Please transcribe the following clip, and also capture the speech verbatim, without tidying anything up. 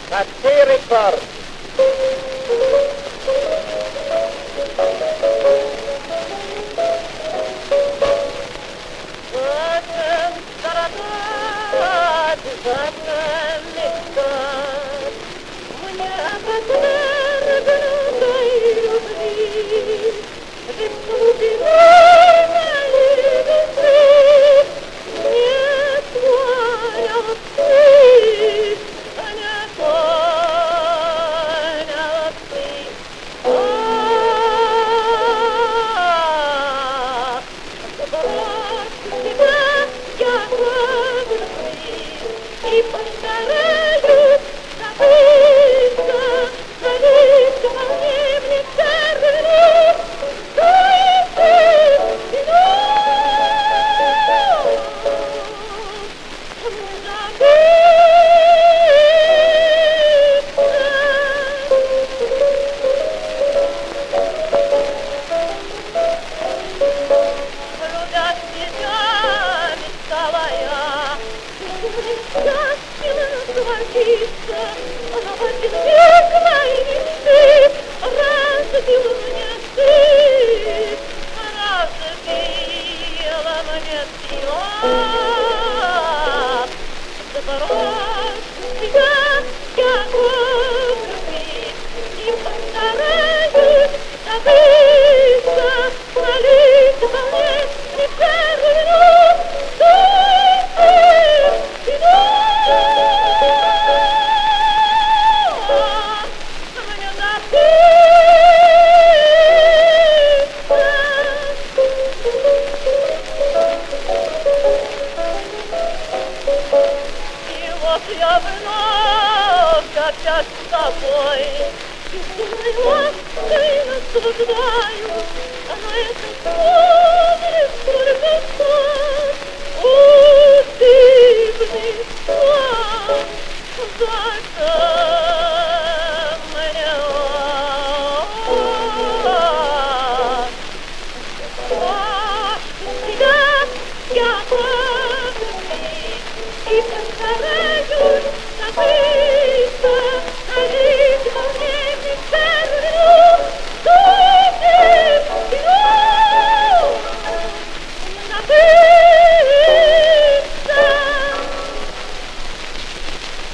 Качай рекорд. И постараюсь забыться, забыться во мне мне царь, что и ты, она в один век моей мечты разбила мне ты, разбила мне тебя. Заборолась тебя я любить и постараюсь забыться, молиться во мне не первую ты, ты, я вновь опять с тобой, и думаю, ты наслаждаю, а на этом поле сколько сон, о, дивный сон, за